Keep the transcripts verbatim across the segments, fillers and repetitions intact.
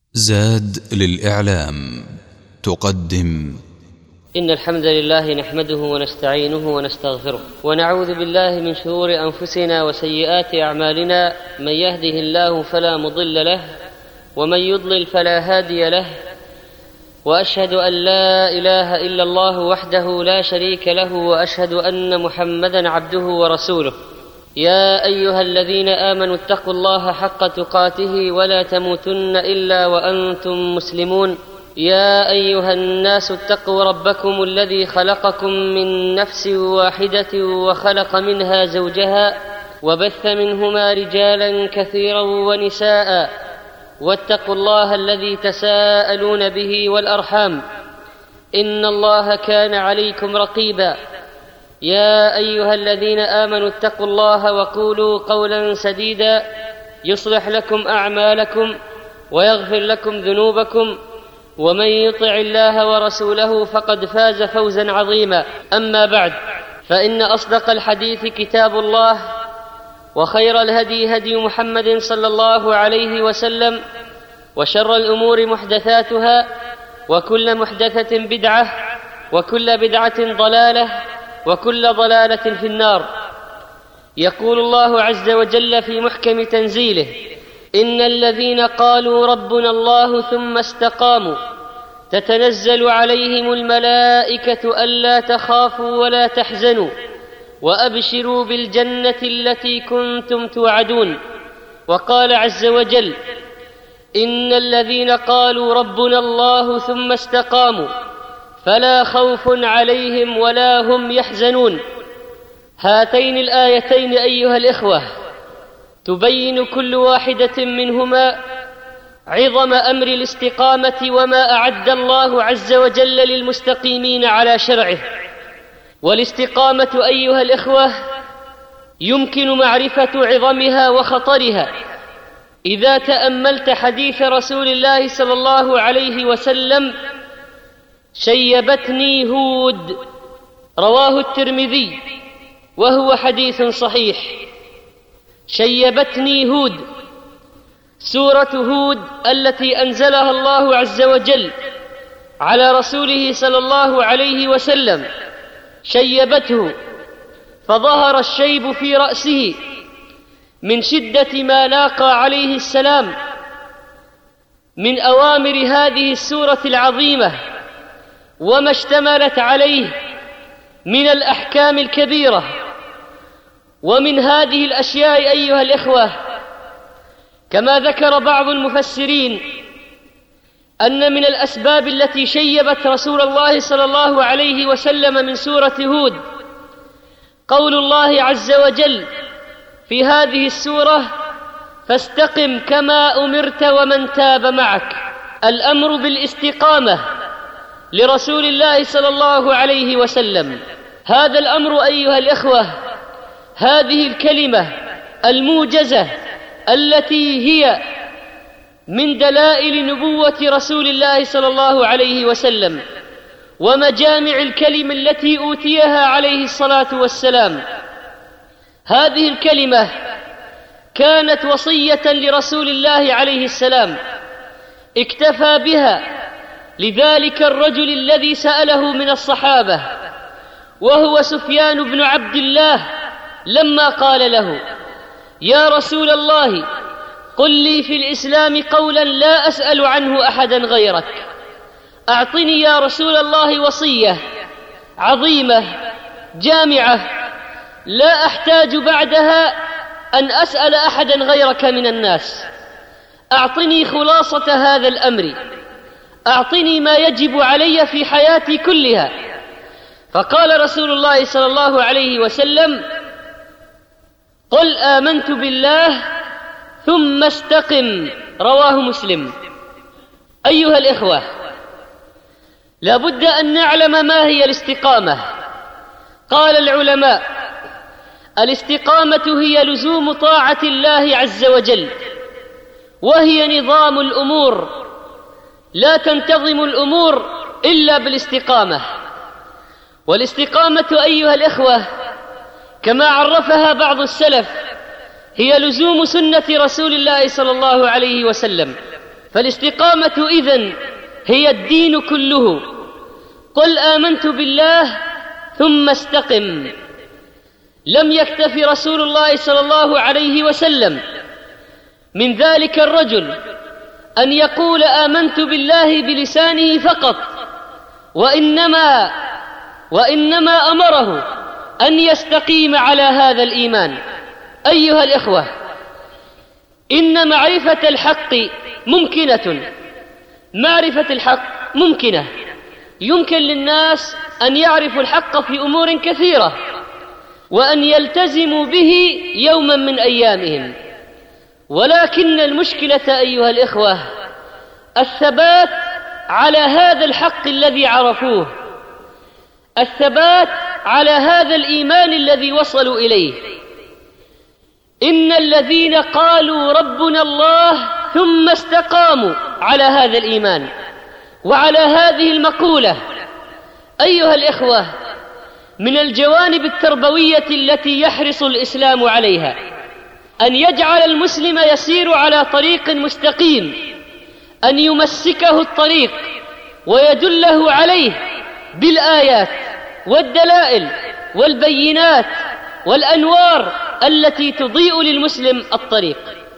زاد للإعلام تقدم. إن الحمد لله نحمده ونستعينه ونستغفره ونعوذ بالله من شرور أنفسنا وسيئات أعمالنا، من يهده الله فلا مضل له ومن يضلل فلا هادي له، وأشهد أن لا إله إلا الله وحده لا شريك له، وأشهد أن محمدًا عبده ورسوله. يا أيها الذين آمنوا اتقوا الله حق تقاته ولا تموتن إلا وأنتم مسلمون. يا أيها الناس اتقوا ربكم الذي خلقكم من نفس واحدة وخلق منها زوجها وبث منهما رجالا كثيرا ونساء، واتقوا الله الذي تساءلون به والأرحام، إن الله كان عليكم رقيبا. يا أيها الذين آمنوا اتقوا الله وقولوا قولا سديدا يصلح لكم أعمالكم ويغفر لكم ذنوبكم، ومن يطع الله ورسوله فقد فاز فوزا عظيما. أما بعد، فإن أصدق الحديث كتاب الله، وخير الهدي هدي محمد صلى الله عليه وسلم، وشر الأمور محدثاتها، وكل محدثة بدعة، وكل بدعة ضلالة، وكل ضلالة في النار. يقول الله عز وجل في محكم تنزيله: إن الذين قالوا ربنا الله ثم استقاموا تتنزل عليهم الملائكة ألا تخافوا ولا تحزنوا وأبشروا بالجنة التي كنتم توعدون. وقال عز وجل: إن الذين قالوا ربنا الله ثم استقاموا فلا خوف عليهم ولا هم يحزنون. هاتين الآيتين أيها الإخوة تبين كل واحدة منهما عظم أمر الاستقامة وما أعد الله عز وجل للمستقيمين على شرعه. والاستقامة أيها الإخوة يمكن معرفة عظمها وخطرها إذا تأملت حديث رسول الله صلى الله عليه وسلم: شيبتني هود، رواه الترمذي وهو حديث صحيح. شيبتني هود، سورة هود التي أنزلها الله عز وجل على رسوله صلى الله عليه وسلم، شيبته، فظهر الشيب في رأسه من شدة ما لاقى عليه السلام من أوامر هذه السورة العظيمة وما اشتملت عليه من الأحكام الكبيرة. ومن هذه الأشياء أيها الإخوة، كما ذكر بعض المفسرين، أن من الأسباب التي شيبت رسول الله صلى الله عليه وسلم من سورة هود قول الله عز وجل في هذه السورة: فاستقم كما أمرت ومن تاب معك. الأمر بالاستقامة لرسول الله صلى الله عليه وسلم. هذا الأمر أيها الإخوة، هذه الكلمة الموجزة التي هي من دلائل نبوة رسول الله صلى الله عليه وسلم ومجامع الكلم التي أوتيها عليه الصلاة والسلام، هذه الكلمة كانت وصية لرسول الله عليه السلام اكتفى بها لذلك الرجل الذي سأله من الصحابة، وهو سفيان بن عبد الله، لما قال له: يا رسول الله، قل لي في الإسلام قولا لا أسأل عنه أحدا غيرك. أعطني يا رسول الله وصية عظيمة جامعة لا أحتاج بعدها أن أسأل أحدا غيرك من الناس. أعطني خلاصة هذا الأمر، أعطني ما يجب علي في حياتي كلها. فقال رسول الله صلى الله عليه وسلم: قل آمنت بالله ثم استقم، رواه مسلم. أيها الإخوة، لابد أن نعلم ما هي الاستقامة. قال العلماء: الاستقامة هي لزوم طاعة الله عز وجل، وهي نظام الأمور، لا تنتظم الأمور إلا بالاستقامة. والاستقامة أيها الإخوة كما عرفها بعض السلف هي لزوم سنة رسول الله صلى الله عليه وسلم، فالاستقامة إذن هي الدين كله. قل آمنت بالله ثم استقم. لم يكتف رسول الله صلى الله عليه وسلم من ذلك الرجل أن يقول آمنت بالله بلسانه فقط، وإنما وإنما أمره أن يستقيم على هذا الإيمان. أيها الإخوة، إن معرفة الحق ممكنة، معرفة الحق ممكنة، يمكن للناس أن يعرفوا الحق في أمور كثيرة وأن يلتزموا به يوما من أيامهم، ولكن المشكلة أيها الإخوة الثبات على هذا الحق الذي عرفوه، الثبات على هذا الإيمان الذي وصلوا إليه. إن الذين قالوا ربنا الله ثم استقاموا على هذا الإيمان وعلى هذه المقولة. أيها الإخوة، من الجوانب التربوية التي يحرص الإسلام عليها أن يجعل المسلم يسير على طريق مستقيم، أن يمسكه الطريق ويدله عليه بالآيات والدلائل والبينات والأنوار التي تضيء للمسلم الطريق.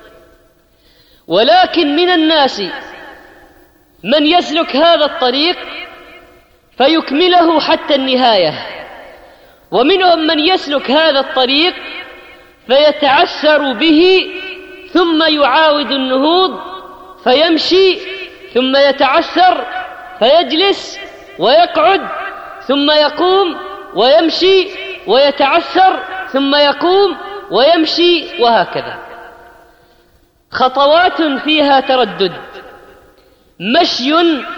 ولكن من الناس من يسلك هذا الطريق فيكمله حتى النهاية، ومنهم من يسلك هذا الطريق فيتعثر به ثم يعاود النهوض فيمشي، ثم يتعثر فيجلس ويقعد، ثم يقوم ويمشي ويتعثر ثم يقوم ويمشي، وهكذا خطوات فيها تردد، مشي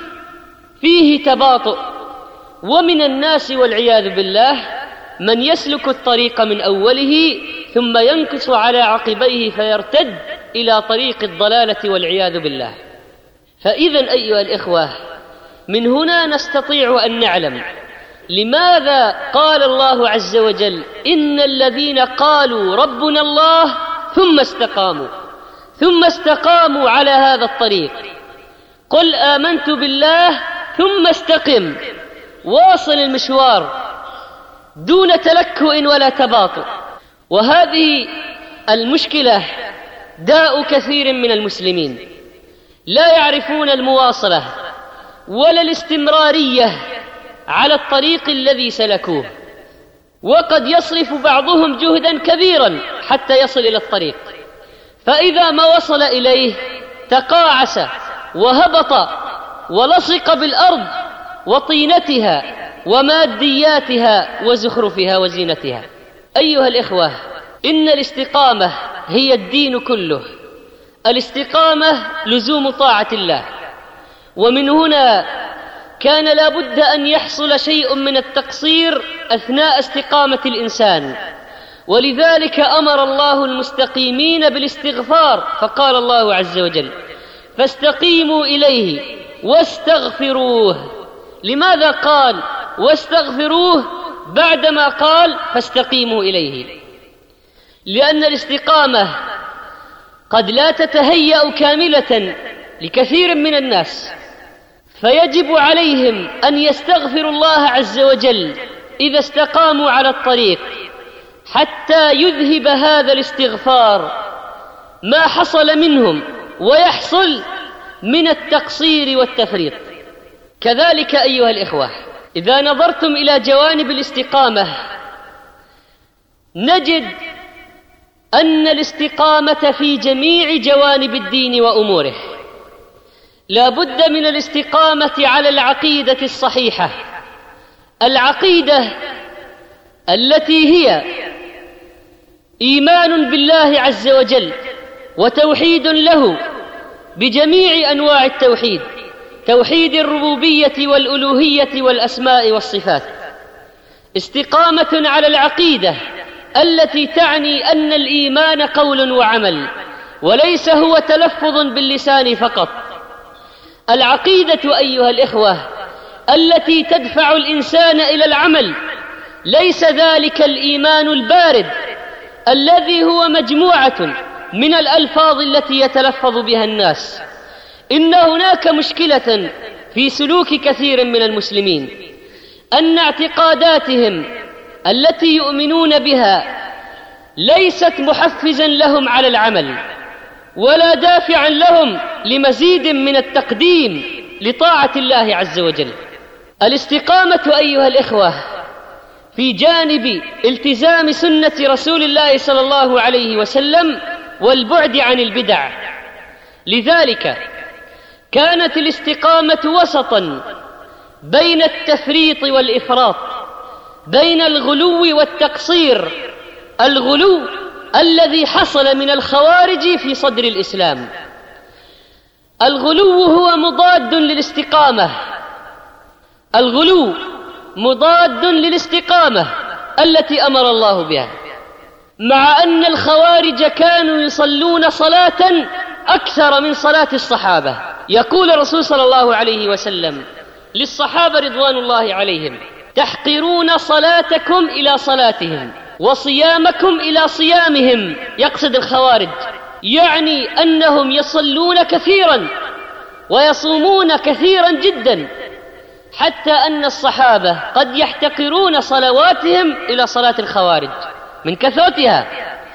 فيه تباطؤ. ومن الناس والعياذ بالله من يسلك الطريق من أوله ثم ينكص على عقبيه فيرتد إلى طريق الضلالة والعياذ بالله. فإذن أيها الإخوة، من هنا نستطيع أن نعلم لماذا قال الله عز وجل إن الذين قالوا ربنا الله ثم استقاموا ثم استقاموا على هذا الطريق. قل آمنت بالله ثم استقم، واصل المشوار دون تلكؤ ولا تباطؤ. وهذه المشكلة داء كثير من المسلمين، لا يعرفون المواصلة ولا الاستمرارية على الطريق الذي سلكوه، وقد يصرف بعضهم جهدا كبيرا حتى يصل إلى الطريق، فإذا ما وصل إليه تقاعس وهبط ولصق بالأرض وطينتها ومادياتها وزخرفها وزينتها. أيها الإخوة، إن الاستقامة هي الدين كله. الاستقامة لزوم طاعة الله، ومن هنا كان لا بد أن يحصل شيء من التقصير أثناء استقامة الإنسان، ولذلك أمر الله المستقيمين بالاستغفار، فقال الله عز وجل فاستقيموا إليه واستغفروه. لماذا قال واستغفروه بعدما قال فاستقيموا إليه؟ لأن الاستقامة قد لا تتهيأ كاملة لكثير من الناس، فيجب عليهم أن يستغفروا الله عز وجل إذا استقاموا على الطريق حتى يذهب هذا الاستغفار ما حصل منهم ويحصل من التقصير والتفريط. كذلك أيها الإخوة، إذا نظرتم إلى جوانب الاستقامة نجد أن الاستقامة في جميع جوانب الدين وأموره. لا بد من الاستقامة على العقيدة الصحيحة، العقيدة التي هي إيمان بالله عز وجل وتوحيد له بجميع أنواع التوحيد، توحيد الربوبية والألوهية والأسماء والصفات. استقامة على العقيدة التي تعني أن الإيمان قول وعمل وليس هو تلفظ باللسان فقط. العقيدة أيها الإخوة التي تدفع الإنسان إلى العمل، ليس ذلك الإيمان البارد الذي هو مجموعة من الألفاظ التي يتلفظ بها الناس، إن هناك مشكلة في سلوك كثير من المسلمين، أن اعتقاداتهم التي يؤمنون بها ليست محفزا لهم على العمل ولا دافعا لهم لمزيد من التقديم لطاعة الله عز وجل. الاستقامة أيها الإخوة في جانب التزام سنة رسول الله صلى الله عليه وسلم والبعد عن البدع. لذلك كانت الاستقامة وسطا بين التفريط والإفراط، بين الغلو والتقصير. الغلو الذي حصل من الخوارج في صدر الإسلام، الغلو هو مضاد للاستقامة، الغلو مضاد للاستقامة التي أمر الله بها، مع أن الخوارج كانوا يصلون صلاة أكثر من صلاة الصحابة. يقول الرسول صلى الله عليه وسلم للصحابة رضوان الله عليهم: تحقرون صلاتكم إلى صلاتهم وصيامكم إلى صيامهم. يقصد الخوارج، يعني أنهم يصلون كثيرا ويصومون كثيرا جدا، حتى أن الصحابة قد يحتقرون صلواتهم إلى صلاة الخوارج من كثرتها،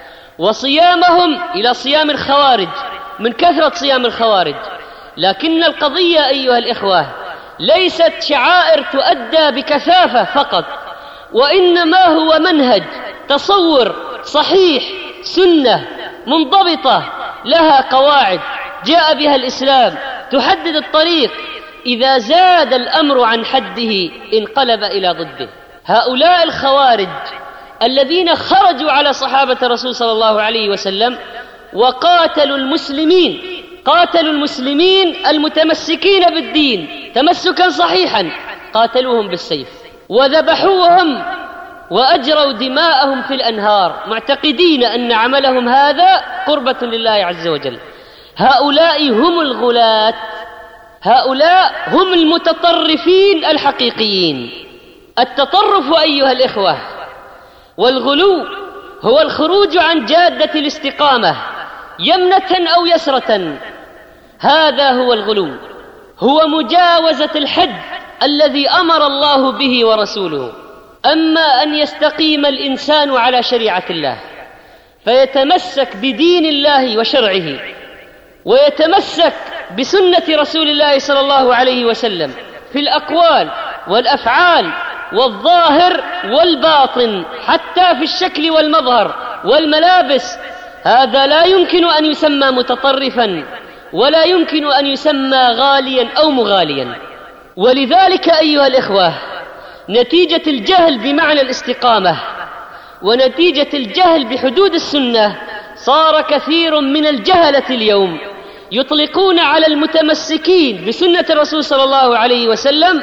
وصيامهم إلى صيام الخوارج من كثرة صيام الخوارج. لكن القضية أيها الإخوة ليست شعائر تؤدى بكثافة فقط، وإنما هو منهج، تصور صحيح، سنة منضبطة لها قواعد جاء بها الإسلام تحدد الطريق. إذا زاد الأمر عن حده انقلب إلى ضده. هؤلاء الخوارج الذين خرجوا على صحابة الرسول صلى الله عليه وسلم وقاتلوا المسلمين، قاتلوا المسلمين المتمسكين بالدين تمسكا صحيحا، قاتلوهم بالسيف وذبحوهم وأجروا دماءهم في الأنهار، معتقدين أن عملهم هذا قربة لله عز وجل. هؤلاء هم الغلاة، هؤلاء هم المتطرفين الحقيقيين. التطرف أيها الإخوة والغلو هو الخروج عن جادة الاستقامة يمنة أو يسرة، هذا هو الغلو، هو مجاوزة الحد الذي أمر الله به ورسوله. أما أن يستقيم الإنسان على شريعة الله فيتمسك بدين الله وشرعه ويتمسك بسنة رسول الله صلى الله عليه وسلم في الأقوال والأفعال والظاهر والباطن، حتى في الشكل والمظهر والملابس، هذا لا يمكن أن يسمى متطرفا ولا يمكن أن يسمى غاليا أو مغاليا. ولذلك أيها الإخوة نتيجة الجهل بمعنى الاستقامة ونتيجة الجهل بحدود السنة صار كثير من الجهلة اليوم يطلقون على المتمسكين بسنة الرسول صلى الله عليه وسلم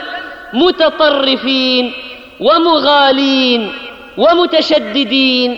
متطرفين ومغالين ومتشددين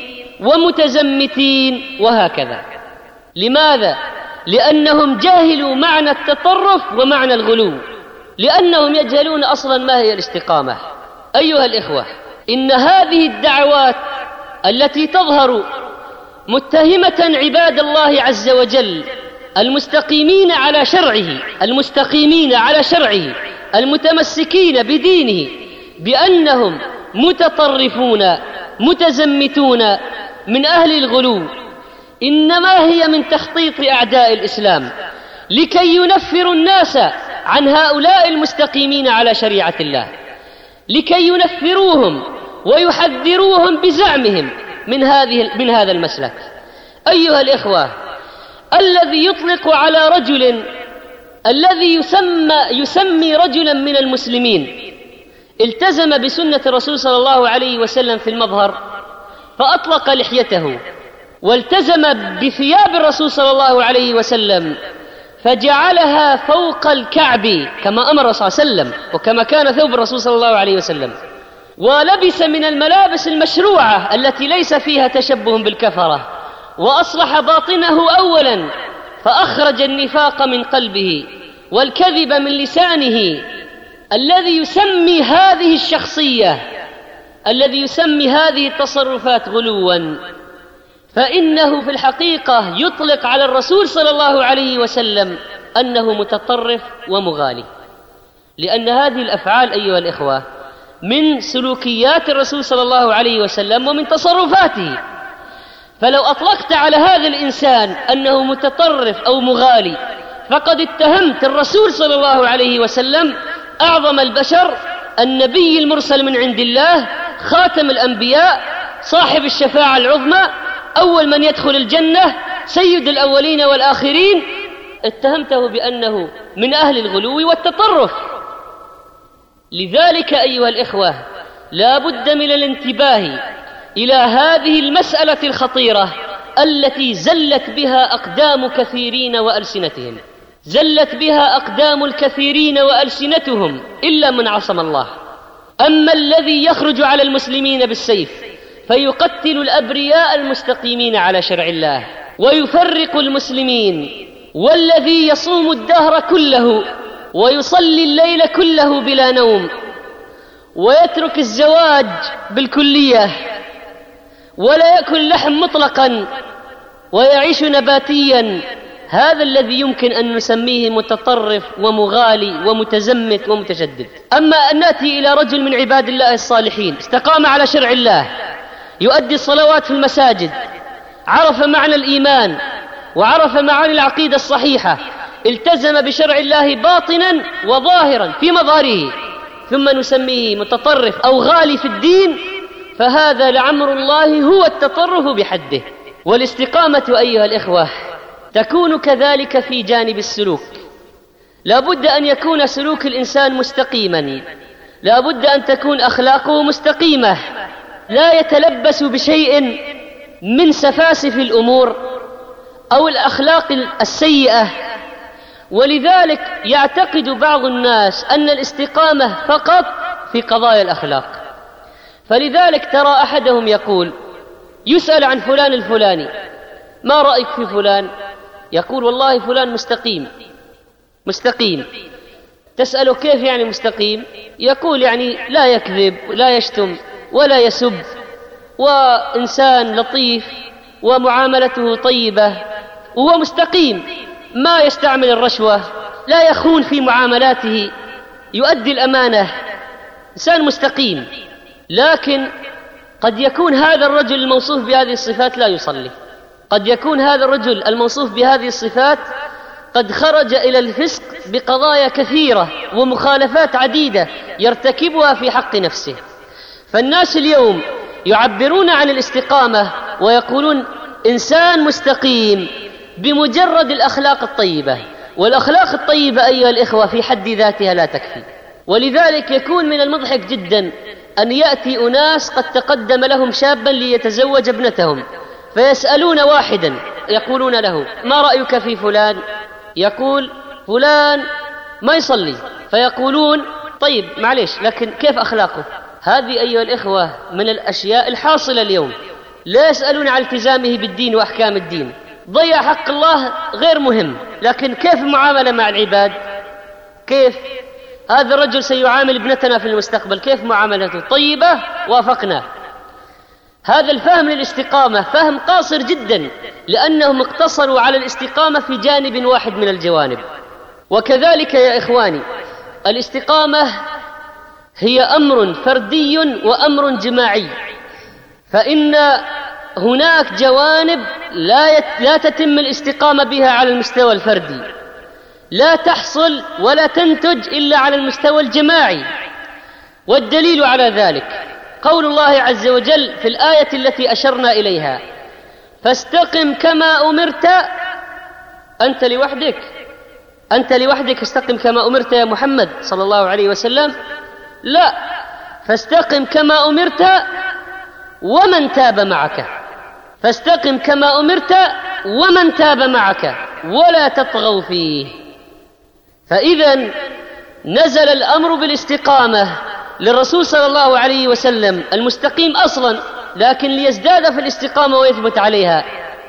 ومتزمتين وهكذا. لماذا؟ لأنهم جاهلوا معنى التطرف ومعنى الغلو، لأنهم يجهلون أصلا ما هي الاستقامة. أيها الإخوة، إن هذه الدعوات التي تظهر متهمة عباد الله عز وجل المستقيمين على شرعه، المستقيمين على شرعه المتمسكين بدينه بأنهم متطرفون متزمتون من أهل الغلو، إنما هي من تخطيط أعداء الإسلام لكي ينفروا الناس عن هؤلاء المستقيمين على شريعة الله، لكي ينفروهم ويحذروهم بزعمهم من هذه من هذا المسلك. أيها الإخوة، الذي يطلق على رجل الذي يسمى يسمي رجلا من المسلمين التزم بسنة الرسول صلى الله عليه وسلم في المظهر فأطلق لحيته والتزم بثياب الرسول صلى الله عليه وسلم فجعلها فوق الكعب كما أمر صلى الله عليه وسلم وكما كان ثوب الرسول صلى الله عليه وسلم، ولبس من الملابس المشروعة التي ليس فيها تشبه بالكفرة، وأصلح باطنه أولا فأخرج النفاق من قلبه والكذب من لسانه. الذي يسمي هذه الشخصية الذي يسمي هذه التصرفات غلوا فإنه في الحقيقة يطلق على الرسول صلى الله عليه وسلم أنه متطرف ومغالي، لأن هذه الأفعال أيها الإخوة من سلوكيات الرسول صلى الله عليه وسلم ومن تصرفاته. فلو أطلقت على هذا الإنسان أنه متطرف أو مغالي فقد اتهمت الرسول صلى الله عليه وسلم أعظم البشر، النبي المرسل من عند الله، خاتم الأنبياء، صاحب الشفاعة العظمى، أول من يدخل الجنة، سيد الأولين والآخرين. اتهمته بأنه من أهل الغلو والتطرف. لذلك أيها الإخوة لا بد من الانتباه إلى هذه المسألة الخطيرة التي زلت بها أقدام كثيرين وألسنتهم، زلت بها أقدام الكثيرين وألسنتهم إلا من عصم الله. أما الذي يخرج على المسلمين بالسيف فيقتل الأبرياء المستقيمين على شرع الله ويفرق المسلمين، والذي يصوم الدهر كله ويصلي الليل كله بلا نوم ويترك الزواج بالكلية ولا يأكل لحم مطلقا ويعيش نباتيا، هذا الذي يمكن أن نسميه متطرف ومغالي ومتزمت ومتشدد. أما أن نأتي إلى رجل من عباد الله الصالحين استقام على شرع الله، يؤدي الصلوات في المساجد، عرف معنى الإيمان وعرف معاني العقيدة الصحيحة، التزم بشرع الله باطنا وظاهرا في مظهره، ثم نسميه متطرف أو غالي في الدين، فهذا لعمر الله هو التطرف بحده. والاستقامة أيها الإخوة تكون كذلك في جانب السلوك. لا بد أن يكون سلوك الإنسان مستقيما، لا بد أن تكون أخلاقه مستقيمة، لا يتلبس بشيء من سفاسف الأمور أو الأخلاق السيئة. ولذلك يعتقد بعض الناس أن الاستقامة فقط في قضايا الأخلاق. فلذلك ترى أحدهم يقول، يسأل عن فلان الفلاني، ما رأيك في فلان؟ يقول والله فلان مستقيم مستقيم. تسأله كيف يعني مستقيم؟ يقول يعني لا يكذب لا يشتم ولا يسب، وإنسان لطيف ومعاملته طيبة، وهو مستقيم، ما يستعمل الرشوة، لا يخون في معاملاته، يؤدي الأمانة، إنسان مستقيم. لكن قد يكون هذا الرجل الموصوف بهذه الصفات لا يصلي، قد يكون هذا الرجل الموصوف بهذه الصفات قد خرج إلى الفسق بقضايا كثيرة ومخالفات عديدة يرتكبها في حق نفسه. فالناس اليوم يعبرون عن الاستقامة ويقولون إنسان مستقيم بمجرد الأخلاق الطيبة، والأخلاق الطيبة أيها الإخوة في حد ذاتها لا تكفي. ولذلك يكون من المضحك جدا أن يأتي أناس قد تقدم لهم شابا ليتزوج ابنتهم، فيسألون واحدا يقولون له ما رأيك في فلان؟ يقول فلان ما يصلي، فيقولون طيب معليش لكن كيف أخلاقه؟ هذه أيها الإخوة من الأشياء الحاصلة اليوم، لا يسألون عن التزامه بالدين وأحكام الدين، ضيع حق الله غير مهم، لكن كيف المعاملة مع العباد؟ كيف هذا الرجل سيعامل ابنتنا في المستقبل؟ كيف معاملته؟ طيبة وافقنا. هذا الفهم للاستقامة فهم قاصر جدا، لأنهم اقتصروا على الاستقامة في جانب واحد من الجوانب. وكذلك يا إخواني الاستقامة هي أمر فردي وأمر جماعي، فإن هناك جوانب لا, يت... لا تتم الاستقامة بها على المستوى الفردي، لا تحصل ولا تنتج إلا على المستوى الجماعي. والدليل على ذلك قول الله عز وجل في الآية التي أشرنا إليها: فاستقم كما أمرت. أنت لوحدك أنت لوحدك استقم كما أمرت يا محمد صلى الله عليه وسلم؟ لا، فاستقم كما أمرت ومن تاب معك، فاستقم كما أمرت ومن تاب معك ولا تطغوا فيه. فإذا نزل الأمر بالاستقامة للرسول صلى الله عليه وسلم المستقيم أصلا، لكن ليزداد في الاستقامة ويثبت عليها.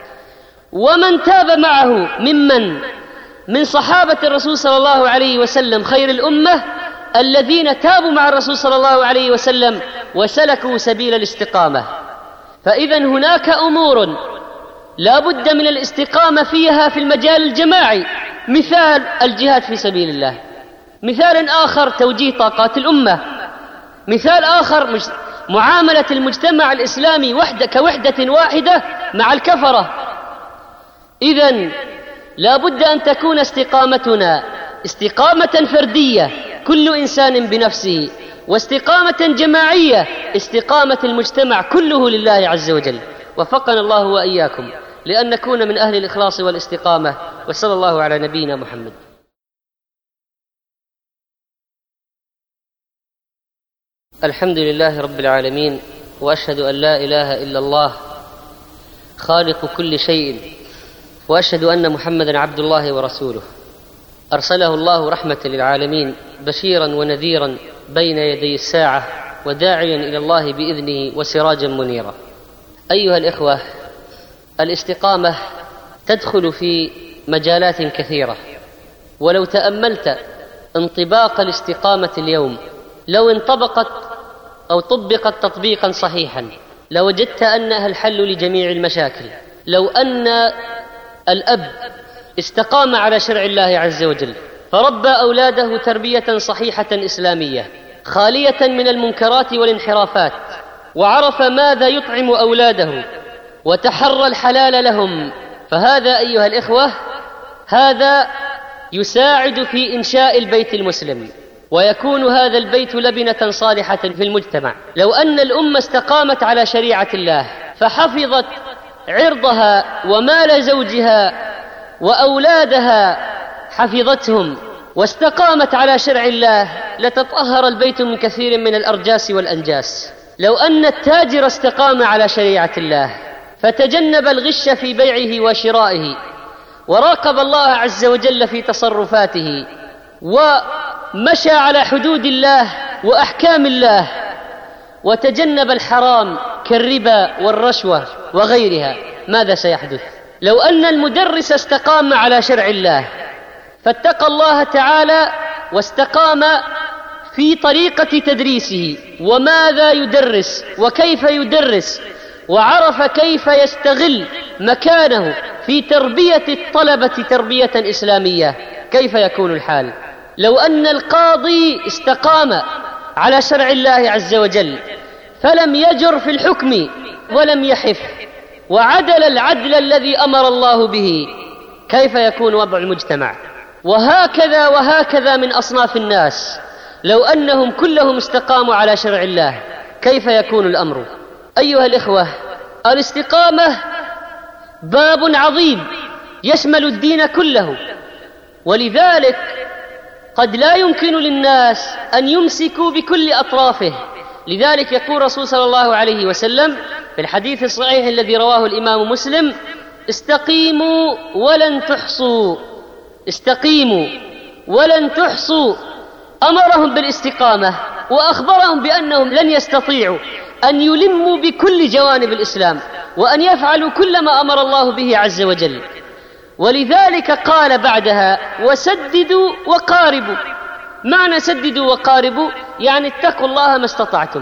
ومن تاب معه ممن من صحابة الرسول صلى الله عليه وسلم خير الأمة الذين تابوا مع الرسول صلى الله عليه وسلم وسلكوا سبيل الاستقامة. فإذا هناك أمور لا بد من الاستقامة فيها في المجال الجماعي، مثال الجهاد في سبيل الله، مثال آخر توجيه طاقات الأمة، مثال آخر معاملة المجتمع الإسلامي وحدة كوحدة واحدة مع الكفرة. إذن لا بد أن تكون استقامتنا استقامة فردية كل إنسان بنفسه، واستقامة جماعية استقامة المجتمع كله لله عز وجل. وفقنا الله وإياكم لأن نكون من أهل الإخلاص والاستقامة. وصلى الله على نبينا محمد. الحمد لله رب العالمين، وأشهد أن لا إله إلا الله خالق كل شيء، وأشهد أن محمدًا عبد الله ورسوله أرسله الله رحمة للعالمين بشيرا ونذيرا بين يدي الساعة، وداعيا إلى الله بإذنه وسراجا منيرا. أيها الإخوة، الاستقامة تدخل في مجالات كثيرة، ولو تأملت انطباق الاستقامة اليوم، لو انطبقت أو طبقت تطبيقا صحيحا لوجدت أنها الحل لجميع المشاكل. لو أن الأب استقام على شرع الله عز وجل فربى أولاده تربية صحيحة إسلامية خالية من المنكرات والانحرافات، وعرف ماذا يطعم أولاده وتحرى الحلال لهم، فهذا أيها الإخوة هذا يساعد في إنشاء البيت المسلم، ويكون هذا البيت لبنة صالحة في المجتمع. لو أن الأمة استقامت على شريعة الله فحفظت عرضها ومال زوجها وأولادها حفظتهم واستقامت على شرع الله لتطهر البيت من كثير من الأرجاس والأنجاس. لو أن التاجر استقام على شريعة الله فتجنب الغش في بيعه وشرائه وراقب الله عز وجل في تصرفاته ومشى على حدود الله وأحكام الله وتجنب الحرام كالربا والرشوة وغيرها، ماذا سيحدث؟ لو أن المدرس استقام على شرع الله فاتقى الله تعالى واستقام في طريقة تدريسه وماذا يدرس وكيف يدرس، وعرف كيف يستغل مكانه في تربية الطلبة تربية إسلامية، كيف يكون الحال؟ لو أن القاضي استقام على شرع الله عز وجل فلم يجر في الحكم ولم يحف وعدل العدل الذي أمر الله به، كيف يكون وضع المجتمع؟ وهكذا وهكذا من أصناف الناس، لو أنهم كلهم استقاموا على شرع الله كيف يكون الأمر؟ أيها الإخوة، الاستقامة باب عظيم يشمل الدين كله، ولذلك قد لا يمكن للناس أن يمسكوا بكل أطرافه. لذلك يقول الرسول صلى الله عليه وسلم في الحديث الصحيح الذي رواه الإمام مسلم: استقيموا ولن تحصوا، استقيموا ولن تحصوا. أمرهم بالاستقامة وأخبرهم بأنهم لن يستطيعوا أن يلموا بكل جوانب الإسلام وأن يفعلوا كل ما أمر الله به عز وجل. ولذلك قال بعدها: وسددوا وقاربوا. معنى سددوا وقاربوا يعني اتقوا الله ما استطعتم،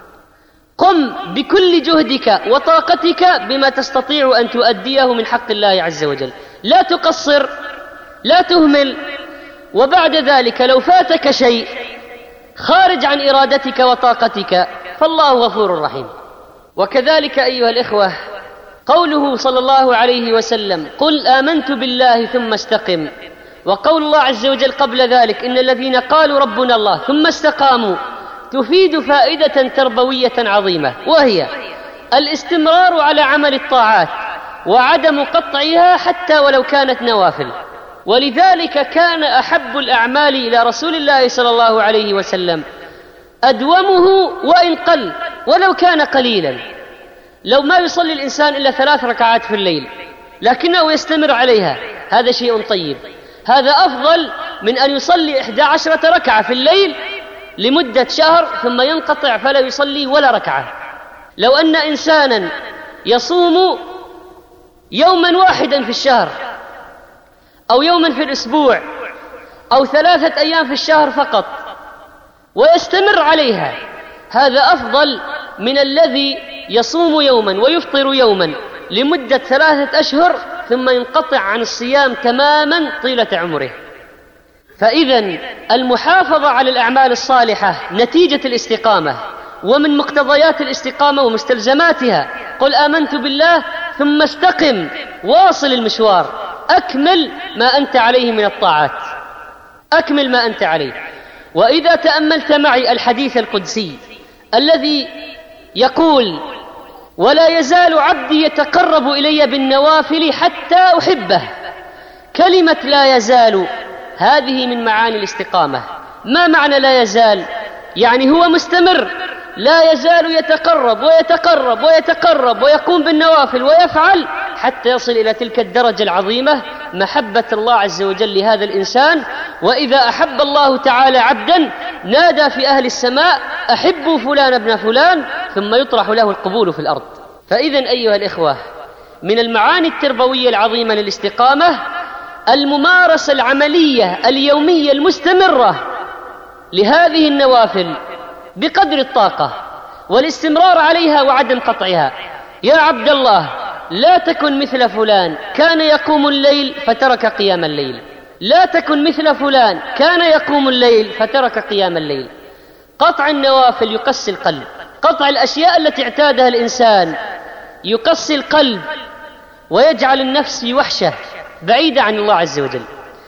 قم بكل جهدك وطاقتك بما تستطيع أن تؤديه من حق الله عز وجل، لا تقصر لا تهمل. وبعد ذلك لو فاتك شيء خارج عن إرادتك وطاقتك فالله غفور رحيم. وكذلك أيها الإخوة قوله صلى الله عليه وسلم: قل آمنت بالله ثم استقم، وقول الله عز وجل قبل ذلك: إن الذين قالوا ربنا الله ثم استقاموا، تفيد فائدة تربوية عظيمة، وهي الاستمرار على عمل الطاعات وعدم قطعها حتى ولو كانت نوافل. ولذلك كان أحب الأعمال إلى رسول الله صلى الله عليه وسلم أدومه وإن قل ولو كان قليلا. لو ما يصلي الإنسان إلا ثلاث ركعات في الليل لكنه يستمر عليها، هذا شيء طيب، هذا أفضل من أن يصلي إحدى عشرة ركعة في الليل لمدة شهر ثم ينقطع فلا يصلي ولا ركعة. لو أن إنسانا يصوم يوما واحدا في الشهر أو يوما في الأسبوع أو ثلاثة أيام في الشهر فقط ويستمر عليها، هذا أفضل من الذي يصوم يوما ويفطر يوما لمدة ثلاثة أشهر ثم ينقطع عن الصيام تماما طيلة عمره. فإذا المحافظة على الأعمال الصالحة نتيجة الاستقامة، ومن مقتضيات الاستقامة ومستلزماتها قل آمنت بالله ثم استقم، واصل المشوار، أكمل ما أنت عليه من الطاعات، أكمل ما أنت عليه. وإذا تأملت معي الحديث القدسي الذي يقول ولا يزال عبدي يتقرب إلي بالنوافل حتى أحبه، كلمة لا يزال هذه من معاني الاستقامة. ما معنى لا يزال؟ يعني هو مستمر، لا يزال يتقرب ويتقرب ويتقرب ويقوم بالنوافل ويفعل حتى يصل إلى تلك الدرجة العظيمة، محبة الله عز وجل لهذا الإنسان. وإذا أحب الله تعالى عبدا نادى في أهل السماء أحبوا فلان ابن فلان، ثم يطرح له القبول في الأرض. فإذن أيها الإخوة، من المعاني التربوية العظيمة للاستقامة الممارسة العملية اليومية المستمرة لهذه النوافل بقدر الطاقة، والاستمرار عليها وعدم قطعها. يا عبد الله، لا تكن مثل فلان كان يقوم الليل فترك قيام الليل، لا تكن مثل فلان كان يقوم الليل فترك قيام الليل. قطع النوافل يقسي القلب، قطع الأشياء التي اعتادها الإنسان يقسي القلب ويجعل النفس في وحشة بعيدة عن الله عز وجل.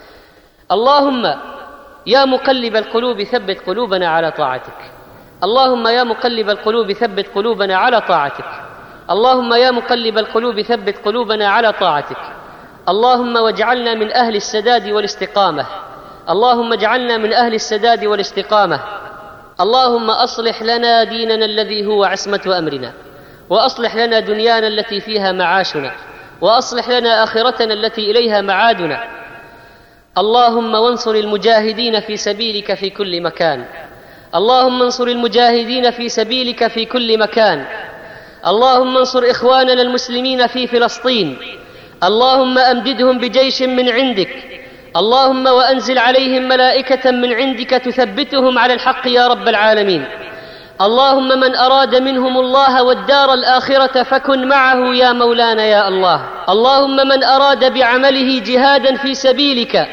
اللهم يا مقلب القلوب ثبت قلوبنا على طاعتك، اللهم يا مقلب القلوب ثبت قلوبنا على طاعتك، اللهم يا مقلب القلوب ثبت قلوبنا على طاعتك. اللهم واجعلنا من أهل السداد والاستقامة، اللهم اجعلنا من أهل السداد والاستقامة. اللهم أصلح لنا ديننا الذي هو عصمة أمرنا، وأصلح لنا دنيانا التي فيها معاشنا، وأصلح لنا آخرتنا التي إليها معادنا. اللهم وانصر المجاهدين في سبيلك في كل مكان، اللهم انصر المجاهدين في سبيلك في كل مكان. اللهم انصر إخواننا المسلمين في فلسطين، اللهم أمددهم بجيش من عندك، اللهم وأنزل عليهم ملائكة من عندك تثبتهم على الحق يا رب العالمين. اللهم من أراد منهم الله والدار الآخرة فكن معه يا مولانا يا الله. اللهم من أراد بعمله جهادا في سبيلك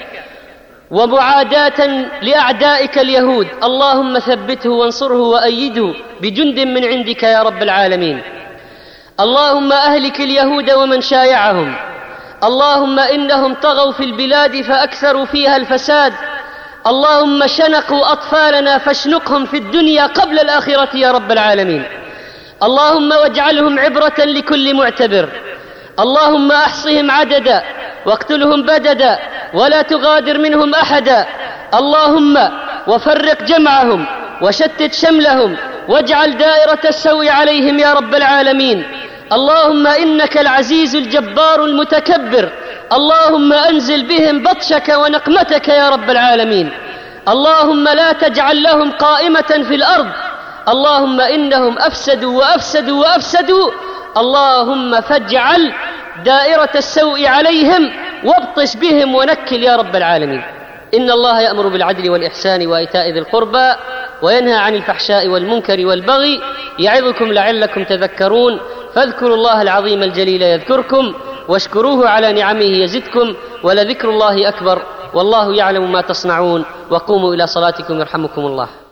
ومعاداة لأعدائك اليهود، اللهم ثبته وانصره وأيده بجند من عندك يا رب العالمين. اللهم أهلك اليهود ومن شايعهم، اللهم إنهم طغوا في البلاد فأكثروا فيها الفساد، اللهم شنقوا أطفالنا فاشنقهم في الدنيا قبل الآخرة يا رب العالمين. اللهم واجعلهم عبرة لكل معتبر، اللهم أحصهم عددا واقتلهم بددا ولا تغادر منهم أحدا. اللهم وفرق جمعهم وشتت شملهم واجعل دائرة السوء عليهم يا رب العالمين. اللهم إنك العزيز الجبار المتكبر، اللهم أنزل بهم بطشك ونقمتك يا رب العالمين. اللهم لا تجعل لهم قائمة في الأرض، اللهم إنهم أفسدوا وأفسدوا وأفسدوا، اللهم فاجعل دائرة السوء عليهم وابطش بهم ونكل يا رب العالمين. إن الله يأمر بالعدل والإحسان وإيتاء ذي القربى وينهى عن الفحشاء والمنكر والبغي، يعظكم لعلكم تذكرون. فاذكروا الله العظيم الجليل يذكركم، واشكروه على نعمه يزدكم، ولذكر الله أكبر، والله يعلم ما تصنعون. وقوموا إلى صلاتكم يرحمكم الله.